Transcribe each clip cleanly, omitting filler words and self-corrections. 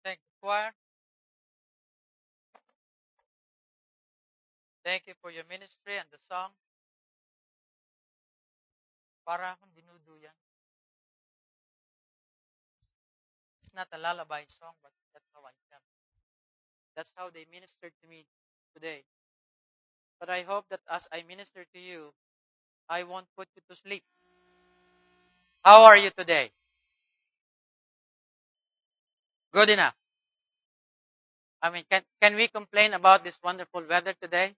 Thank you, choir. Thank you for your ministry and the song. Para akong dinuduyan. It's not a lullaby song, but that's how I felt. That's how they ministered to me today. But I hope that as I minister to you, I won't put you to sleep. How are you today? Good enough. I mean, can we complain about this wonderful weather today?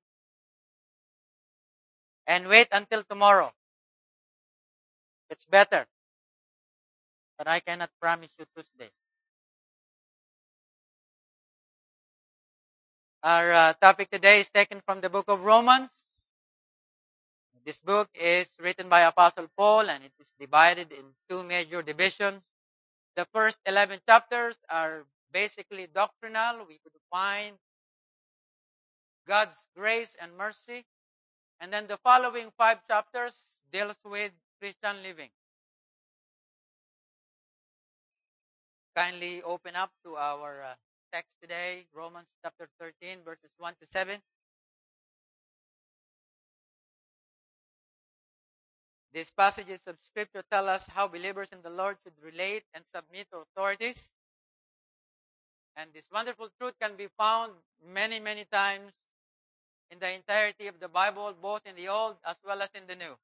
And wait until tomorrow. It's better. But I cannot promise you Tuesday. Our topic today is taken from the book of Romans. This book is written by Apostle Paul and it is divided in two major divisions. The first 11 chapters are basically doctrinal. We could find God's grace and mercy. And then the following 5 chapters deals with Christian living. Kindly open up to our text today, Romans chapter 13, verses 1 to 7. These passages of Scripture tell us how believers in the Lord should relate and submit to authorities. And this wonderful truth can be found many, many times in the entirety of the Bible, both in the Old as well as in the New.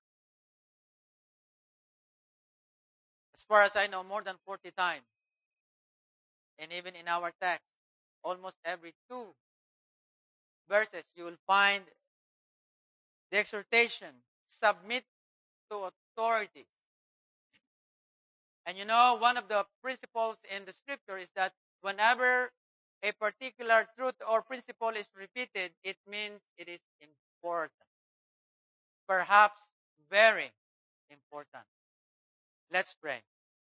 As far as I know, more than 40 times. And even in our text, almost every 2 verses, you will find the exhortation, submit to authorities. And you know, one of the principles in the Scripture is that whenever a particular truth or principle is repeated, it means it is important. Perhaps very important. Let's pray.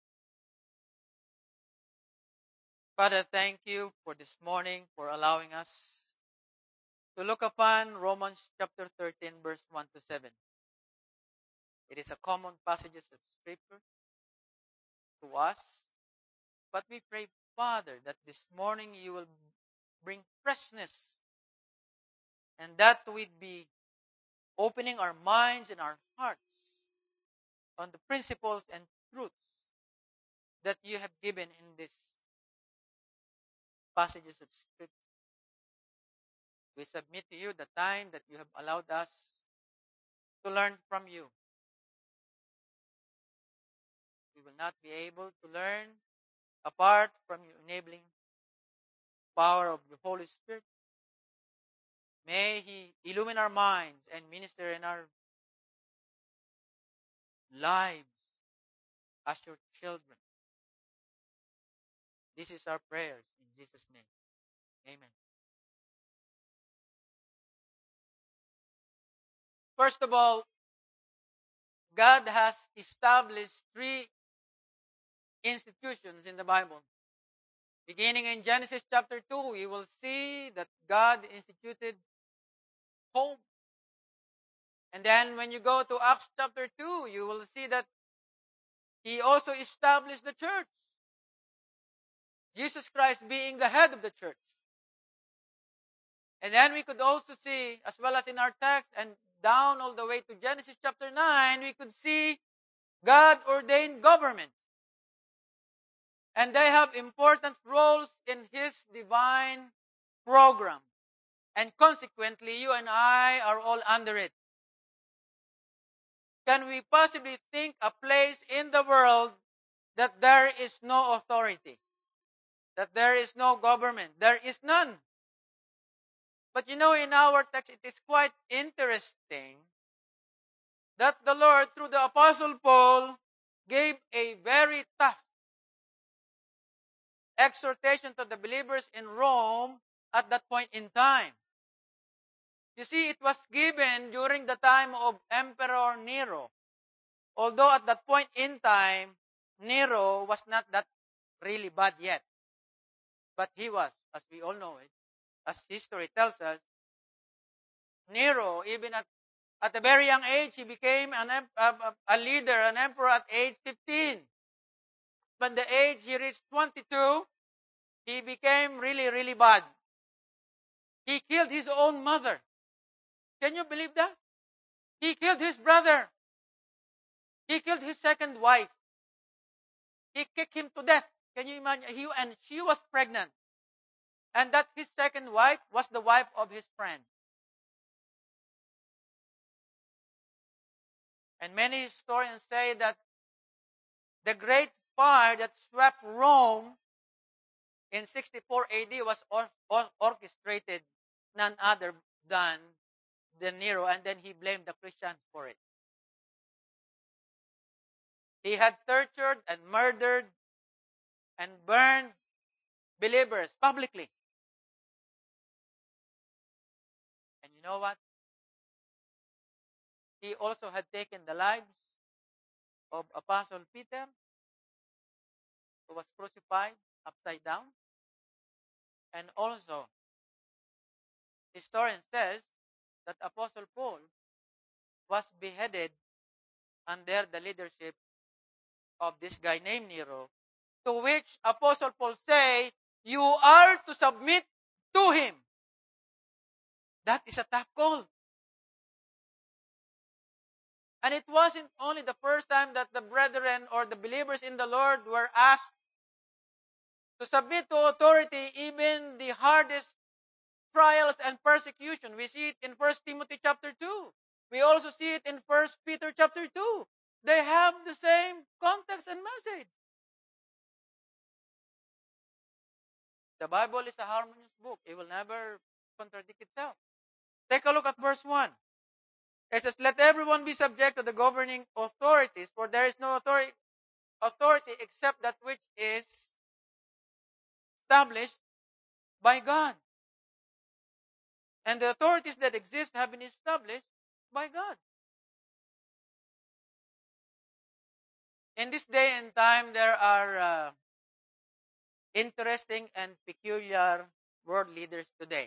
Father, thank you for this morning, for allowing us to look upon Romans chapter 13, verse 1 to 7. It is a common passage of Scripture to us, but we pray, Father, that this morning you will bring freshness and that we'd be opening our minds and our hearts on the principles and truths that you have given in these passages of Scripture. We submit to you the time that you have allowed us to learn from you. We will not be able to learn apart from your enabling power of the Holy Spirit. May He illumine our minds and minister in our lives as your children. This is our prayers in Jesus' name. Amen. First of all, God has established 3 institutions in the Bible. Beginning in Genesis chapter 2, we will see that God instituted home. And then when you go to Acts chapter 2, you will see that He also established the church. Jesus Christ being the head of the church. And then we could also see, as well as in our text and down all the way to Genesis chapter 9, we could see God ordained government. And they have important roles in His divine program. And consequently, you and I are all under it. Can we possibly think a place in the world that there is no authority? That there is no government? There is none. But you know, in our text, it is quite interesting that the Lord, through the Apostle Paul, gave a very tough exhortation to the believers in Rome at that point in time. You see, it was given during the time of Emperor Nero. Although at that point in time, Nero was not that really bad yet. But he was, as we all know it, as history tells us, Nero, even at a very young age, he became a leader, an emperor at age 15. When the age he reached 22, He became really, really bad. He killed his own mother. Can you believe that? He killed his brother. He killed his second wife. He kicked him to death. Can you imagine? And she was pregnant. And that his second wife was the wife of his friend. And many historians say that the great fire that swept Rome in 64 AD was orchestrated none other than the Nero, and then he blamed the Christians for it. He had tortured and murdered and burned believers publicly. And you know what? He also had taken the lives of Apostle Peter, who was crucified upside down. And also, historian says that Apostle Paul was beheaded under the leadership of this guy named Nero, to which Apostle Paul say, you are to submit to him. That is a tough call. And it wasn't only the first time that the brethren or the believers in the Lord were asked to submit to authority, even the hardest trials and persecution. We see it in 1 Timothy chapter 2. We also see it in 1 Peter chapter 2. They have the same context and message. The Bible is a harmonious book. It will never contradict itself. Take a look at verse 1. It says, let everyone be subject to the governing authorities, for there is no authority except that which is established by God. And the authorities that exist have been established by God. In this day and time, there are interesting and peculiar world leaders today.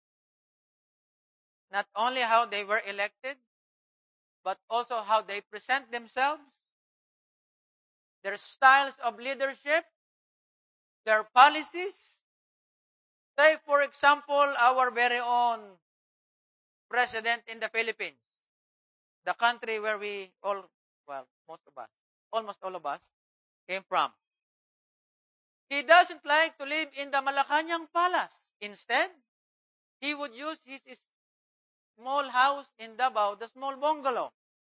Not only how they were elected, but also how they present themselves, their styles of leadership, their policies. Take, for example, our very own president in the Philippines, the country where we all, well, almost all of us, came from. He doesn't like to live in the Malacanang Palace. Instead, he would use his small house in Davao, the small bungalow.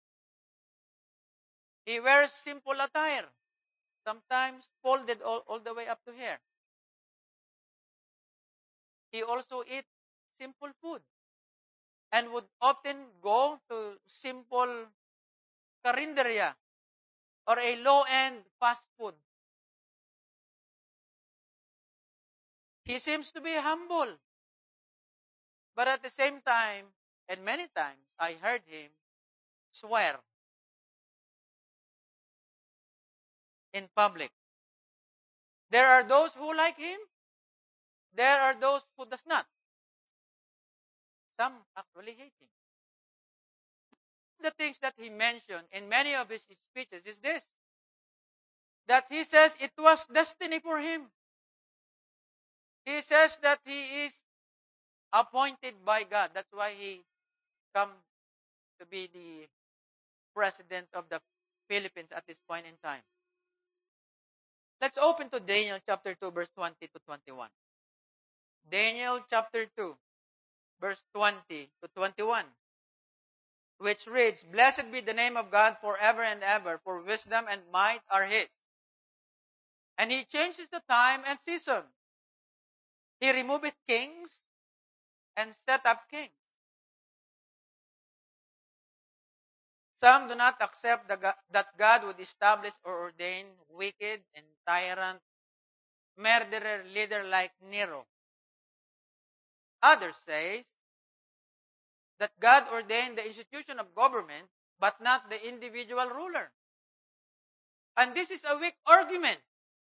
He wears simple attire, sometimes folded all the way up to here. He also eats simple food and would often go to simple carinderia or a low-end fast food. He seems to be humble. But at the same time, and many times, I heard him swear in public. There are those who like him. There are those who does not. Some actually hate him. The things that he mentioned in many of his speeches is this, that he says it was destiny for him. He says that he is appointed by God. That's why he come to be the president of the Philippines at this point in time. Let's open to Daniel chapter 2, verse 20 to 21. Daniel chapter 2, verse 20 to 21, which reads, blessed be the name of God forever and ever, for wisdom and might are his. And he changes the time and season. He removeth kings and set up kings. Some do not accept that God would establish or ordain wicked and tyrant, murderer leader like Nero. Others say that God ordained the institution of government, but not the individual ruler. And this is a weak argument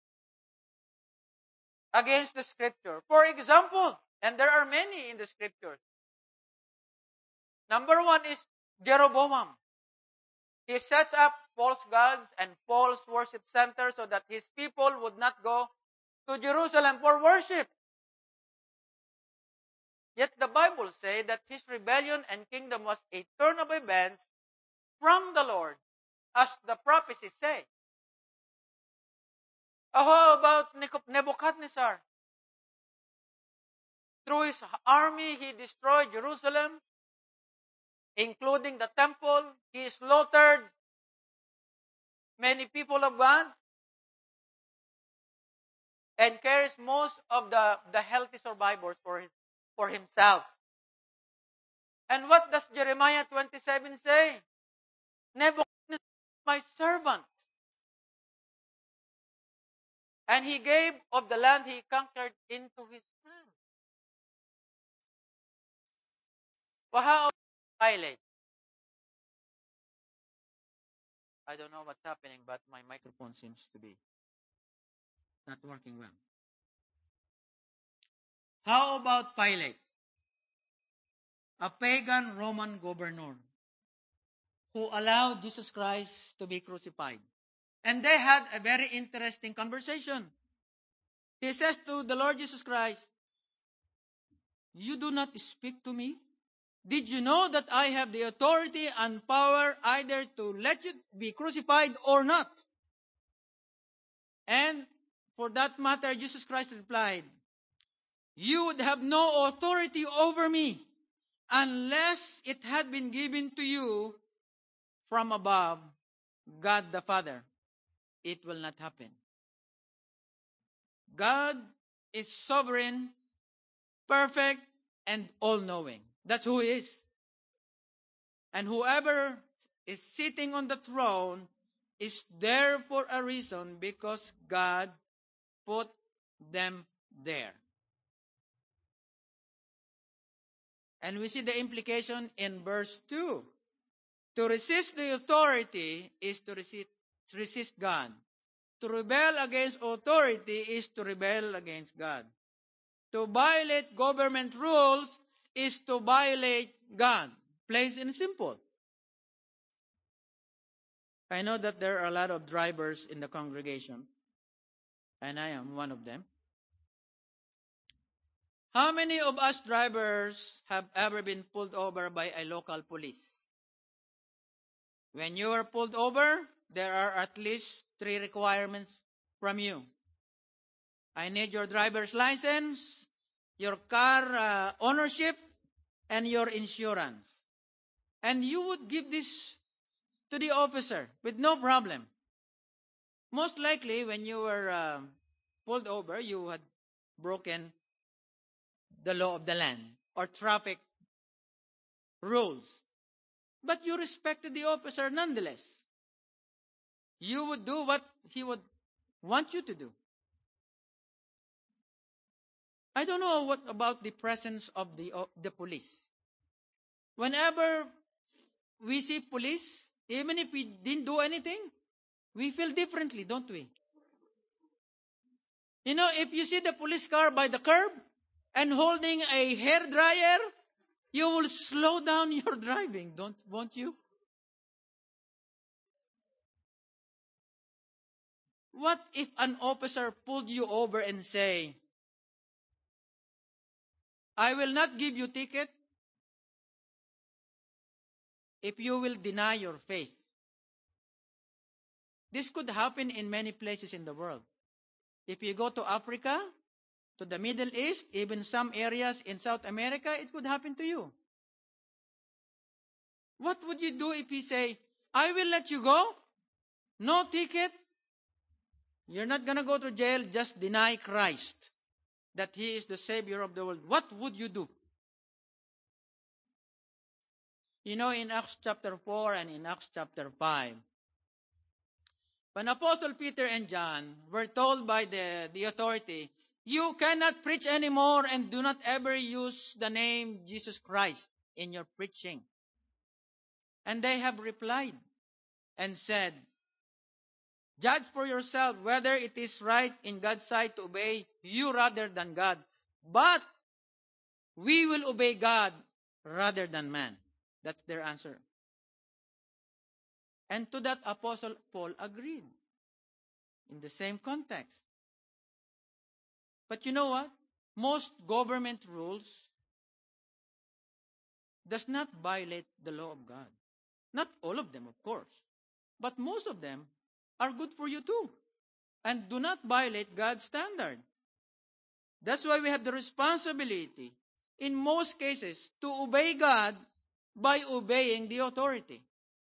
against the scripture. For example, and there are many in the scriptures. Number one is Jeroboam. He sets up false gods and false worship centers so that his people would not go to Jerusalem for worship. Yet the Bible says that his rebellion and kingdom was a turn of events from the Lord, as the prophecies say. How about Nebuchadnezzar? Through his army, he destroyed Jerusalem, including the temple. He slaughtered many people of God and carries most of the healthy survivors for himself. And what does Jeremiah 27 say? Nebuchadnezzar is my servant. And he gave of the land he conquered into his hand. Well, how about Pilate? I don't know what's happening, but my microphone seems to be not working well. How about Pilate? A pagan Roman governor who allowed Jesus Christ to be crucified. And they had a very interesting conversation. He says to the Lord Jesus Christ, "You do not speak to me? Did you know that I have the authority and power either to let you be crucified or not?" And for that matter, Jesus Christ replied, "You would have no authority over me unless it had been given to you from above, God the Father." It will not happen. God is sovereign, perfect, and all-knowing. That's who He is. And whoever is sitting on the throne is there for a reason, because God put them there. And we see the implication in verse 2. To resist the authority is to resist God. To rebel against authority is to rebel against God. To violate government rules is to violate God. Plain and simple. I know that there are a lot of drivers in the congregation, and I am one of them. How many of us drivers have ever been pulled over by a local police? When you are pulled over, there are at least 3 requirements from you. I need your driver's license, your car ownership, and your insurance. And you would give this to the officer with no problem. Most likely, when you were pulled over, you had broken the law of the land or traffic rules. But you respected the officer nonetheless. You would do what he would want you to do. I don't know what about the presence of the police. Whenever we see police, even if we didn't do anything, we feel differently, don't we? You know, if you see the police car by the curb and holding a hair dryer, you will slow down your driving, won't you? What if an officer pulled you over and say, "I will not give you ticket if you will deny your faith"? This could happen in many places in the world. If you go to Africa, to the Middle East, even some areas in South America, it could happen to you. What would you do if he say, "I will let you go, no ticket, you're not going to go to jail, just deny Christ, that He is the Savior of the world"? What would you do? You know, in Acts chapter 4 and in Acts chapter 5, when Apostle Peter and John were told by the authority, "You cannot preach anymore and do not ever use the name Jesus Christ in your preaching." And they have replied and said, "Judge for yourself whether it is right in God's sight to obey you rather than God. But we will obey God rather than man." That's their answer. And to that, Apostle Paul agreed in the same context. But you know what? Most government rules does not violate the law of God. Not all of them, of course. But most of them are good for you too. And do not violate God's standard. That's why we have the responsibility, in most cases, to obey God by obeying the authority.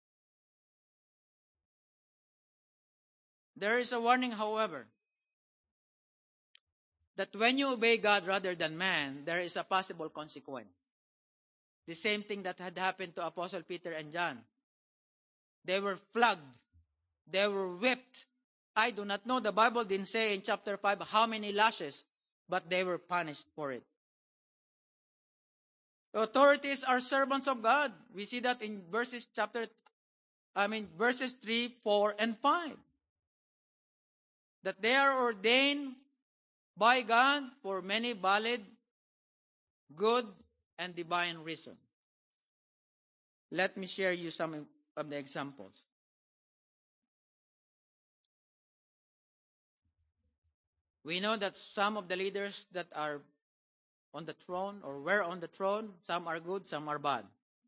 There is a warning, however, that when you obey God rather than man, there is a possible consequence. The same thing that had happened to Apostle Peter and John. They were flogged. They were whipped. I do not know. The Bible didn't say in chapter 5 how many lashes, but they were punished for it. The authorities are servants of God. We see that in verses 3, 4, and 5. That they are ordained by God for many valid, good, and divine reasons. Let me share you some of the examples. We know that some of the leaders that are on the throne or were on the throne, some are good, some are bad.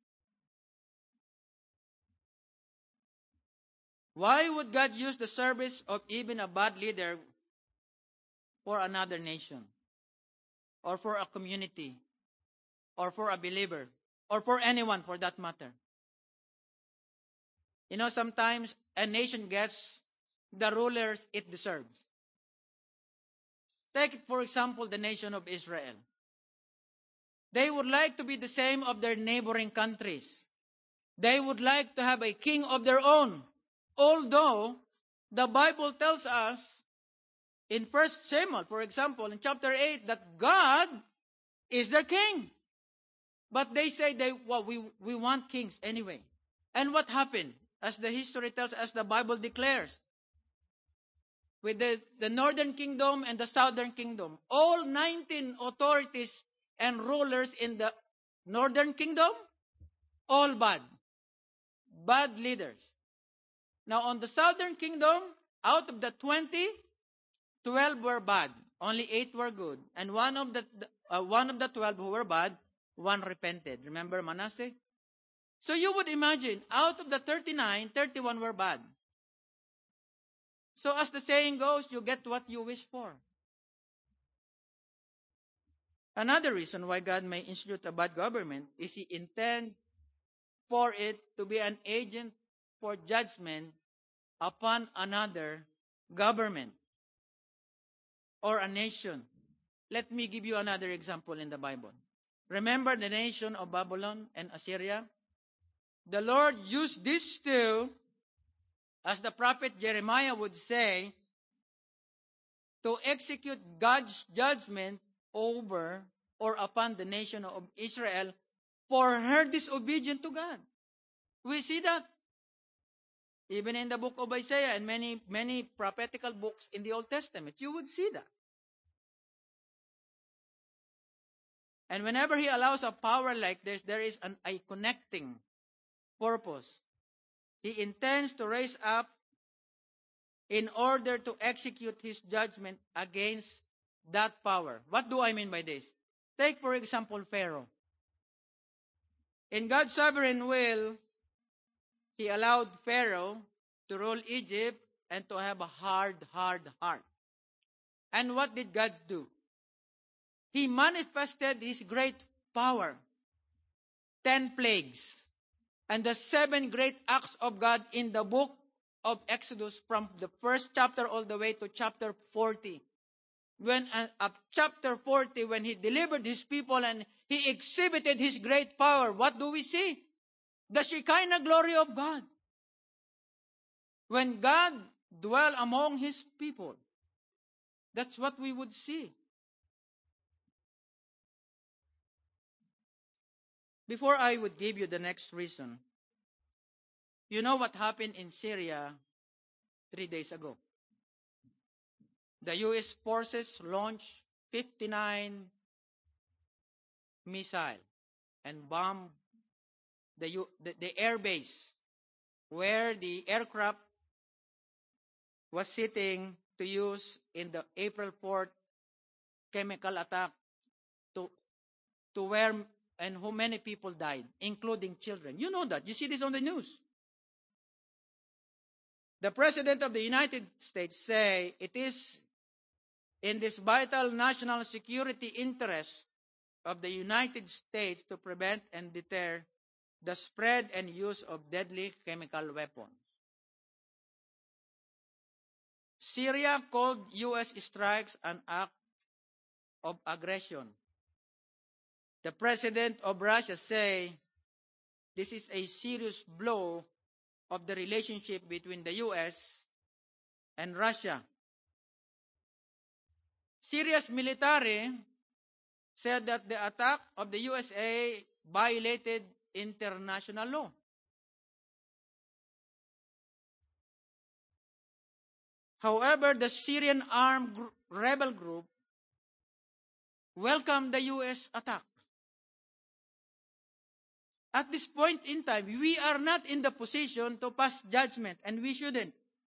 Why would God use the service of even a bad leader for another nation, or for a community, or for a believer, or for anyone for that matter? You know, sometimes a nation gets the rulers it deserves. Take, for example, the nation of Israel. They would like to be the same of their neighboring countries. They would like to have a king of their own. Although, the Bible tells us in 1 Samuel, for example, in chapter 8, that God is their king. But they say we want kings anyway. And what happened? As the history tells, as the Bible declares, with the northern kingdom and the southern kingdom, all 19 authorities and rulers in the northern kingdom, all bad. Bad leaders. Now on the southern kingdom, out of the 20, 12 were bad. Only 8 were good. And one of the 12 who were bad, one repented. Remember Manasseh? So you would imagine, out of the 39, 31 were bad. So as the saying goes, you get what you wish for. Another reason why God may institute a bad government is He intends for it to be an agent for judgment upon another government or a nation. Let me give you another example in the Bible. Remember the nation of Babylon and Assyria? The Lord used these two, as the prophet Jeremiah would say, to execute God's judgment over or upon the nation of Israel for her disobedience to God. We see that even in the book of Isaiah and many prophetical books in the Old Testament. You would see that. And whenever He allows a power like this, there is a connecting purpose. He intends to raise up in order to execute His judgment against that power. What do I mean by this? Take, for example, Pharaoh. In God's sovereign will, He allowed Pharaoh to rule Egypt and to have a hard heart. And what did God do? He manifested His great power. 10 plagues. And the 7 great acts of God in the book of Exodus, from the first chapter all the way to chapter 40. When chapter 40, when He delivered His people and He exhibited His great power, what do we see? The Shekinah glory of God. When God dwelt among His people, that's what we would see. Before I would give you the next reason, you know what happened in Syria 3 days ago? The U.S. forces launched 59 missiles and bombed the air base where the aircraft was sitting to use in the April 4th chemical attack to, to where and how many people died, including children. You know that. You see this on the news. The President of the United States say it is in this vital national security interest of the United States to prevent and deter the spread and use of deadly chemical weapons. Syria called U.S. strikes an act of aggression. The President of Russia say this is a serious blow of the relationship between the U.S. and Russia. Syria's military said that the attack of the USA violated international law. However, the Syrian armed rebel group welcomed the U.S. attack. At this point in time, we are not in the position to pass judgment, and we shouldn't.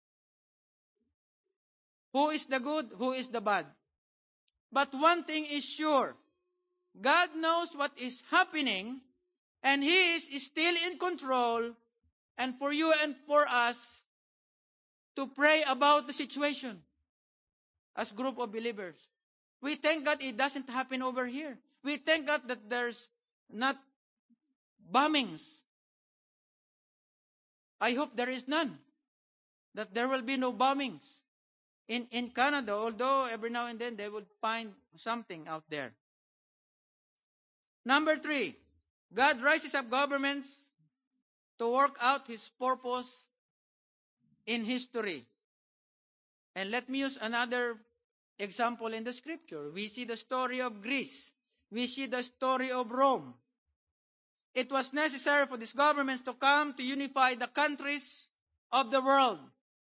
Who is the good? Who is the bad? But one thing is sure. God knows what is happening, and He is still in control, and for you and for us to pray about the situation as group of believers. We thank God it doesn't happen over here. We thank God that there's not bombings. I hope there is none. That there will be no bombings. In Canada, although every now and then they would find something out there. Number 3, God raises up governments to work out His purpose in history. And let me use another example in the scripture. We see the story of Greece. We see the story of Rome. It was necessary for these governments to come to unify the countries of the world.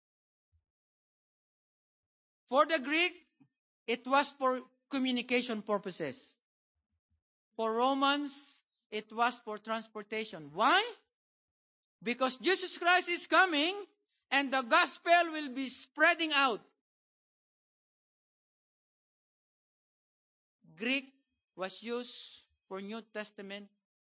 For the Greek, it was for communication purposes. For Romans, it was for transportation. Why? Because Jesus Christ is coming and the gospel will be spreading out. Greek was used for New Testament.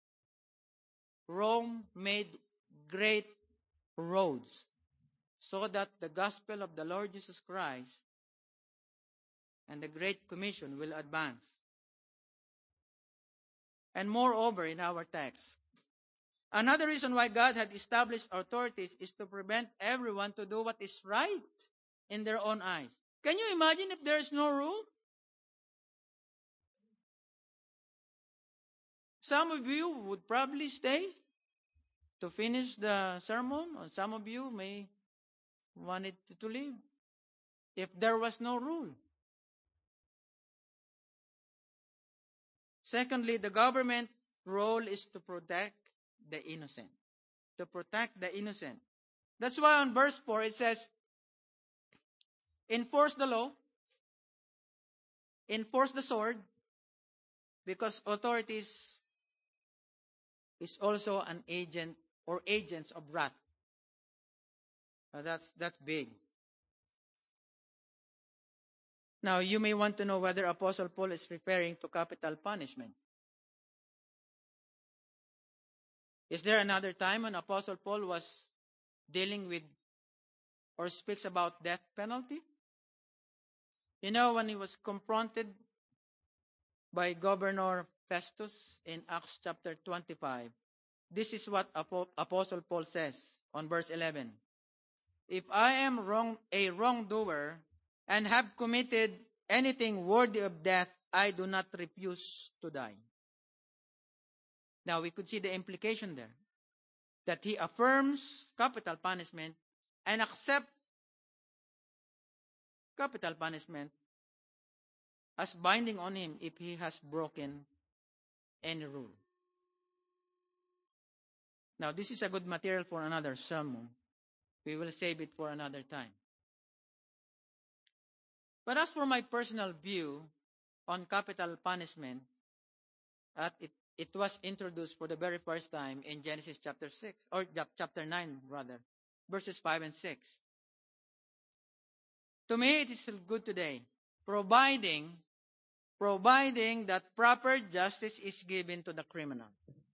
Rome made great roads so that the gospel of the Lord Jesus Christ and the Great Commission will advance. And moreover, in our text, another reason why God had established authorities is to prevent everyone to do what is right in their own eyes. Can you imagine if there is no rule? Some of you would probably stay to finish the sermon, or some of you may want it to leave if there was no rule. Secondly, the government role is to protect the innocent. To protect the innocent. That's why on verse 4 it says, enforce the law, enforce the sword, because authorities is also an agent or agents of wrath. That's big. Now, you may want to know whether Apostle Paul is referring to capital punishment. Is there another time when Apostle Paul was dealing with or speaks about death penalty? You know, when he was confronted by Governor Festus in Acts chapter 25, this is what Apostle Paul says on verse 11. If I am a wrongdoer and have committed anything worthy of death, I do not refuse to die. Now we could see the implication there, that he affirms capital punishment and accepts capital punishment as binding on him if he has broken any rule. Now this is a good material for another sermon. We will save it for another time. But as for my personal view on capital punishment, it was introduced for the very first time in Genesis chapter 6, or chapter 9 rather, verses 5 and 6. To me, it is still good today, providing providing that proper justice is given to the criminal.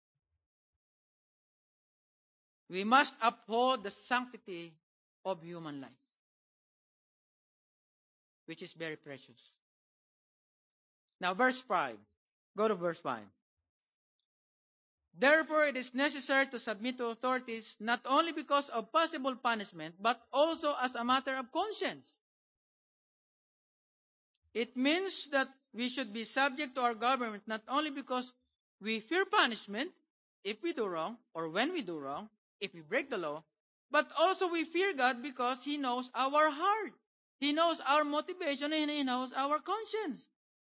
We must uphold the sanctity of human life, which is very precious. Now, verse 5. Go to verse 5. Therefore, it is necessary to submit to authorities not only because of possible punishment, but also as a matter of conscience. It means that we should be subject to our government not only because we fear punishment if we do wrong, or when we do wrong, if we break the law, but also we fear God because He knows our heart. He knows our motivation and He knows our conscience.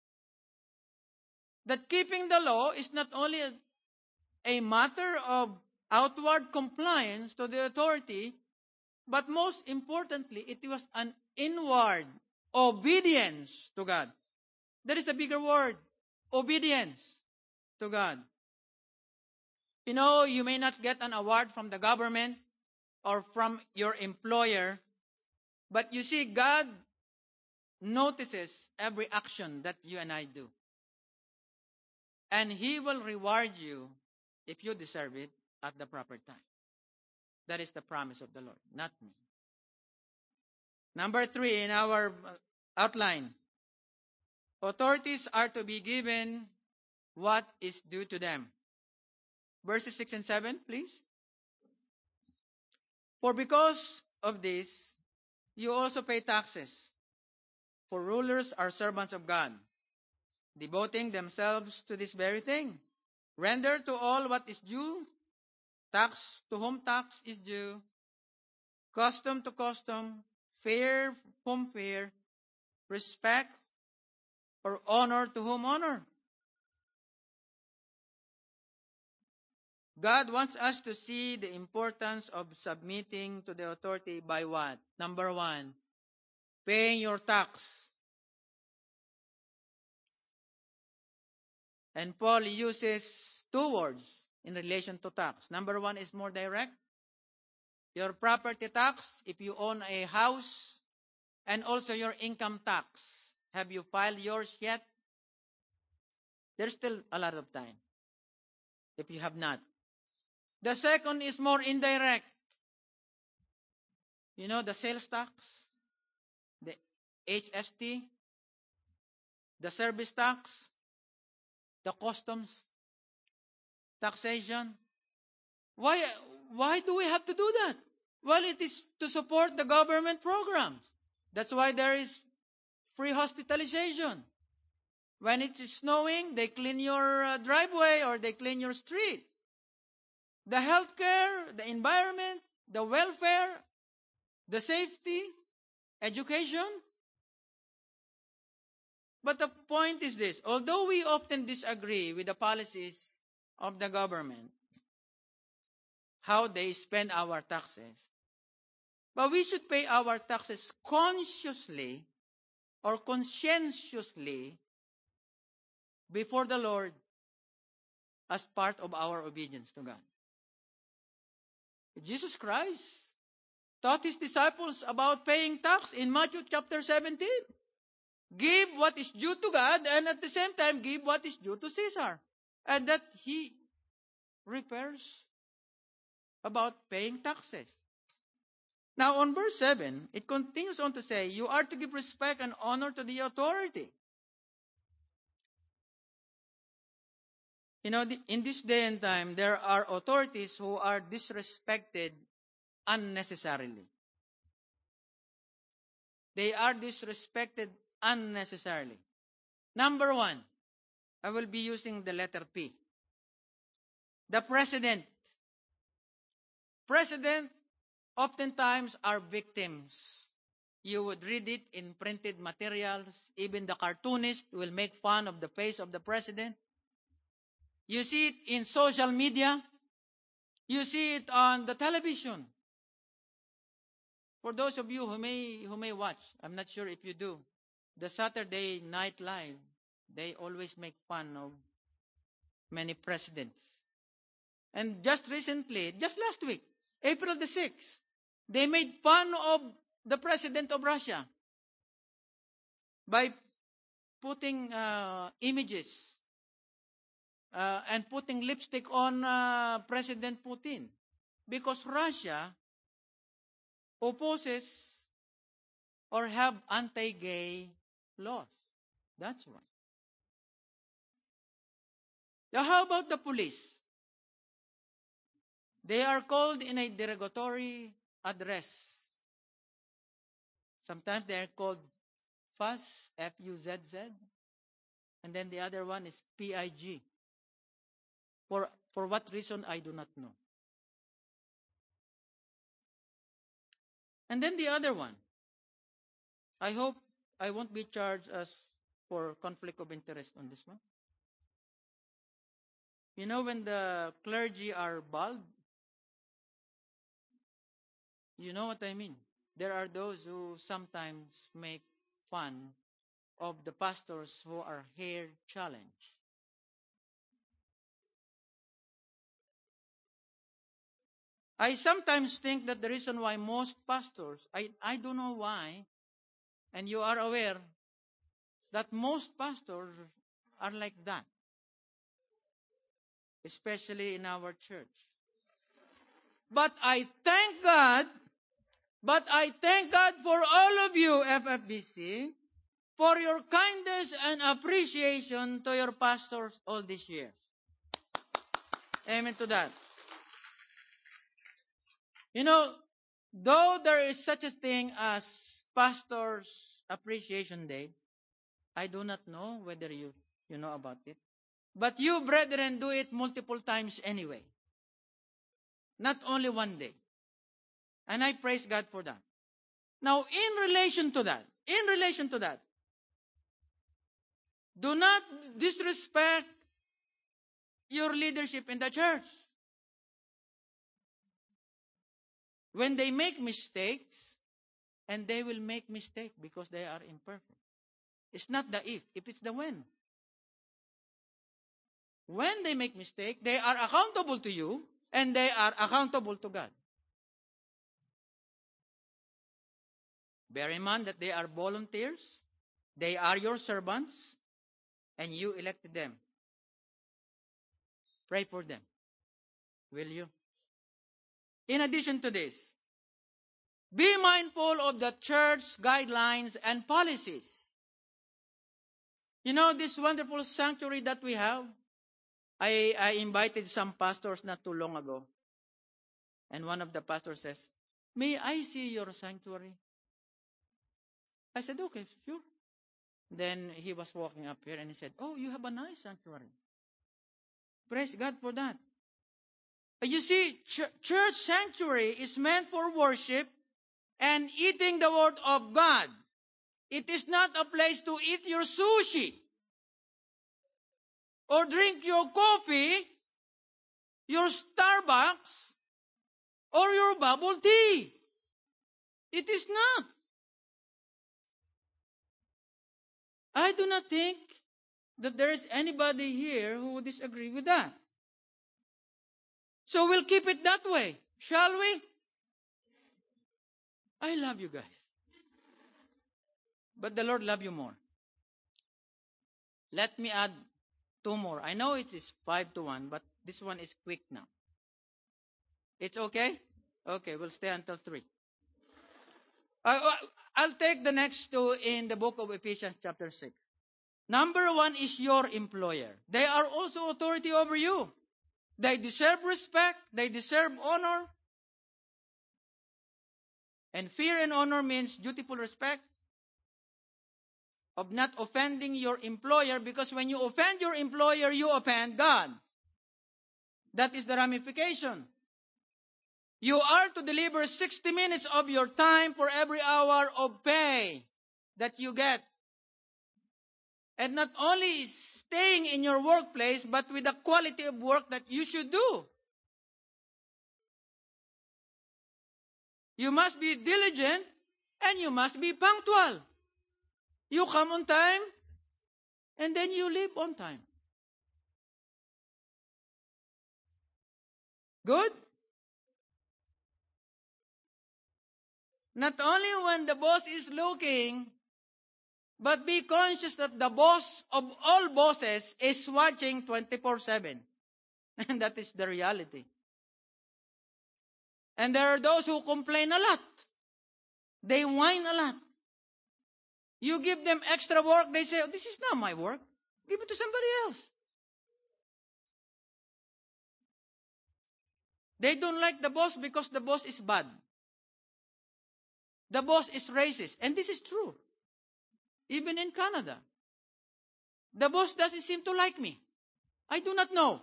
That keeping the law is not only a matter of outward compliance to the authority, but most importantly, it was an inward obedience to God. That is a bigger word, obedience to God. You know, you may not get an award from the government or from your employer, but you see, God notices every action that you and I do. And He will reward you if you deserve it at the proper time. That is the promise of the Lord, not me. Number 3 in our outline. Authorities are to be given what is due to them. Verses 6 and 7, please. For because of this, you also pay taxes. For rulers are servants of God, devoting themselves to this very thing. Render to all what is due, tax to whom tax is due, custom to custom, fear whom fear, respect or honor to whom honor. God wants us to see the importance of submitting to the authority by what? Number 1, paying your tax. And Paul uses 2 words in relation to tax. Number 1 is more direct. Your property tax, if you own a house, and also your income tax. Have you filed yours yet? There's still a lot of time if you have not. The second is more indirect. You know, the sales tax, the HST, the service tax, the customs taxation. Why do we have to do that? Well, it is to support the government programs. That's why there is free hospitalization. When it is snowing, they clean your driveway or they clean your street. The healthcare, the environment, the welfare, the safety, education. But the point is this, although we often disagree with the policies of the government, how they spend our taxes, but we should pay our taxes consciously or conscientiously before the Lord as part of our obedience to God. Jesus Christ taught His disciples about paying tax in Matthew chapter 17. Give what is due to God and at the same time give what is due to Caesar. And that He refers about paying taxes. Now on verse 7, it continues on to say, you are to give respect and honor to the authority. You know, in this day and time, there are authorities who are disrespected unnecessarily. They are disrespected unnecessarily. Number 1, I will be using the letter P. The president. President oftentimes are victims. You would read it in printed materials. Even the cartoonist will make fun of the face of the president. You see it in social media. You see it on the television. For those of you who may watch, I'm not sure if you do, the Saturday Night Live, they always make fun of many presidents. And just recently, just last week, April the 6th, they made fun of the president of Russia by putting images and putting lipstick on President Putin because Russia opposes or have anti-gay laws. That's why. Now, how about the police? They are called in a derogatory address. Sometimes they are called Fuzz, F-U-Z-Z. And then the other one is P-I-G. For what reason, I do not know. And then the other one. I hope I won't be charged as for conflict of interest on this one. You know when the clergy are bald? You know what I mean? There are those who sometimes make fun of the pastors who are hair challenged. I sometimes think that the reason why most pastors, I don't know why, and you are aware that most pastors are like that, especially in our church. But I thank God for all of you, FFBC, for your kindness and appreciation to your pastors all these years. Amen to that. You know, though there is such a thing as Pastor's Appreciation Day, I do not know whether you know about it. But you, brethren, do it multiple times anyway. Not only one day. And I praise God for that. Now, in relation to that, do not disrespect your leadership in the church. When they make mistakes, and they will make mistakes because they are imperfect. It's not the if it's the when. When they make mistake, they are accountable to you, and they are accountable to God. Bear in mind that they are volunteers, they are your servants, and you elected them. Pray for them. Will you? In addition to this, be mindful of the church guidelines and policies. You know this wonderful sanctuary that we have? I invited some pastors not too long ago. And one of the pastors says, "May I see your sanctuary?" I said, "Okay, sure." Then he was walking up here and he said, "Oh, you have a nice sanctuary." Praise God for that. You see, church sanctuary is meant for worship and eating the word of God. It is not a place to eat your sushi or drink your coffee, your Starbucks, or your bubble tea. It is not. I do not think that there is anybody here who would disagree with that. So we'll keep it that way, shall we? I love you guys. But the Lord love you more. Let me add 2 more. I know it is 5-1, but this one is quick now. It's okay? Okay, we'll stay until 3. I'll take the next 2 in the book of Ephesians chapter 6. Number 1 is your employer. They are also authority over you. They deserve respect. They deserve honor. And fear and honor means dutiful respect of not offending your employer, because when you offend your employer, you offend God. That is the ramification. You are to deliver 60 minutes of your time for every hour of pay that you get. And not only staying in your workplace, but with the quality of work that you should do. You must be diligent and you must be punctual. You come on time and then you leave on time. Good? Not only when the boss is looking, But be conscious that the boss of all bosses is watching 24/7. And that is the reality. And there are those who complain a lot. They whine a lot. You give them extra work, they say, oh, this is not my work. Give it to somebody else. They don't like the boss because the boss is bad. The boss is racist. And this is true. Even in Canada. The boss doesn't seem to like me. I do not know.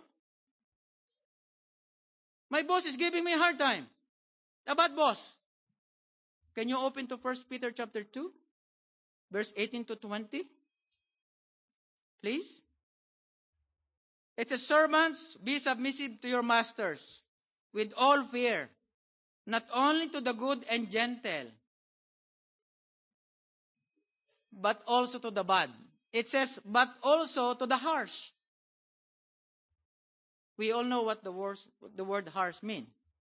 My boss is giving me a hard time. A bad boss. Can you open to 1 Peter chapter 2, verse 18 to 20? Please. It says, servants, be submissive to your masters with all fear, not only to the good and gentle, but also to the bad. It says, but also to the harsh. We all know what the word harsh means.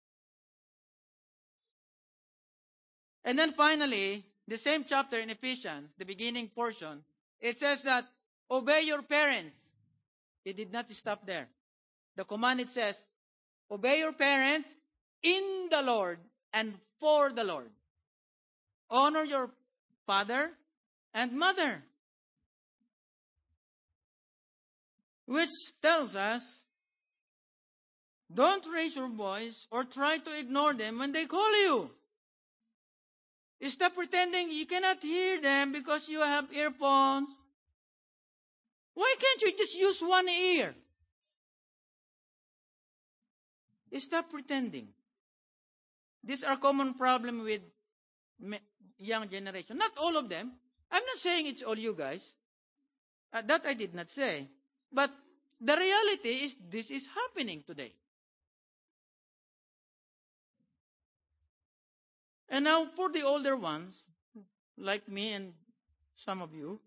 And then finally, the same chapter in Ephesians, the beginning portion, it says that obey your parents. It did not stop there. The command, it says, obey your parents in the Lord and for the Lord. Honor your father and mother. Which tells us, don't raise your voice or try to ignore them when they call you. Stop pretending you cannot hear them because you have earphones. Why can't you just use one ear? Stop pretending. These are common problem with young generation. Not all of them. I'm not saying it's all you guys. That I did not say. But the reality is this is happening today. And now for the older ones, like me and some of you,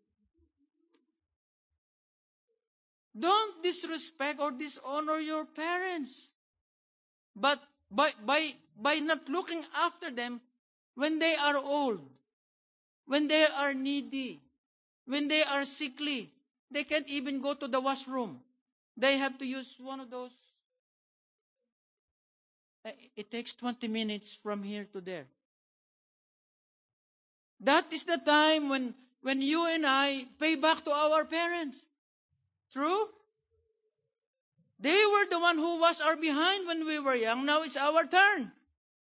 don't disrespect or dishonor your parents. But by not looking after them when they are old, when they are needy, when they are sickly, they can't even go to the washroom. They have to use one of those. It takes 20 minutes from here to there. That is the time when you and I pay back to our parents. True? They were the one who was our behind when we were young. Now it's our turn.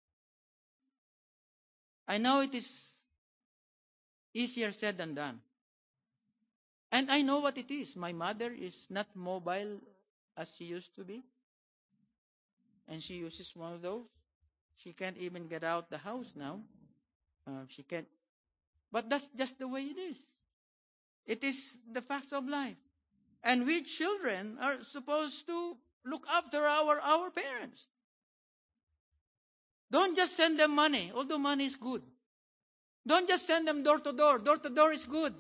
I know it is easier said than done. And I know what it is. My mother is not mobile as she used to be. And she uses one of those. She can't even get out the house now. She can't. But that's just the way it is. It is the facts of life. And we children are supposed to look after our parents. Don't just send them money, although money is good. Don't just send them door to door. Door to door is good.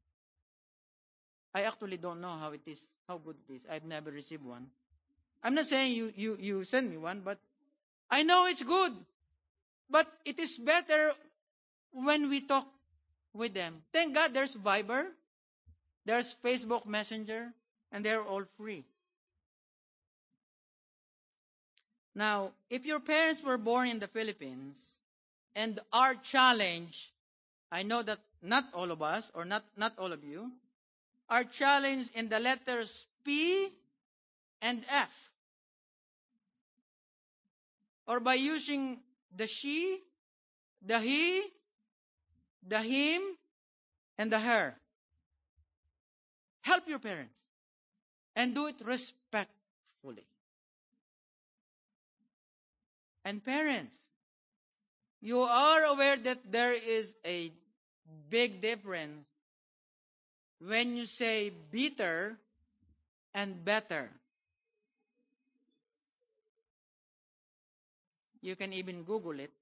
I actually don't know how it is, how good it is. I've never received one. I'm not saying you send me one, but I know it's good. But it is better when we talk with them. Thank God there's Viber, there's Facebook Messenger, and they're all free. Now, if your parents were born in the Philippines, and our challenge, I know that not all of us, or not all of you, are challenged in the letters P and F. Or by using the she, the he, the him, and the her. Help your parents. And do it respectfully. And parents, you are aware that there is a big difference when you say bitter and better. You can even Google it.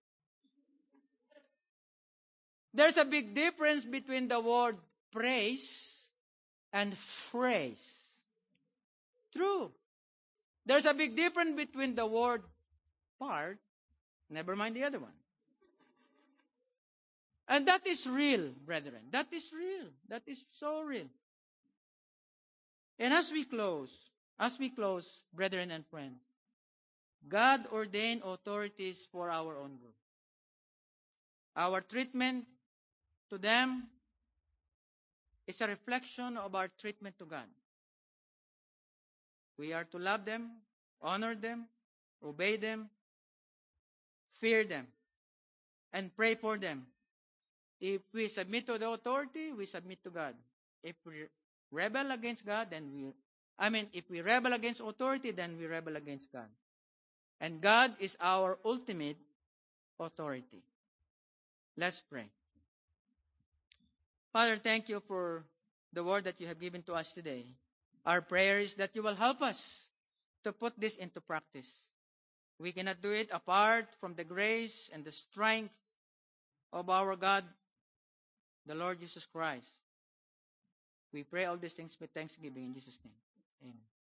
There's a big difference between the word praise and phrase. True. There's a big difference between the word part, never mind the other one. And that is real, brethren. That is real. That is so real. And as we close, brethren and friends, God ordained authorities for our own good. Our treatment to them is a reflection of our treatment to God. We are to love them, honor them, obey them, fear them, and pray for them. If we submit to the authority, we submit to God. If we rebel against God, if we rebel against authority, then we rebel against God. And God is our ultimate authority. Let's pray. Father, thank you for the word that you have given to us today. Our prayer is that you will help us to put this into practice. We cannot do it apart from the grace and the strength of our God, the Lord Jesus Christ. We pray all these things with thanksgiving in Jesus' name. Amen.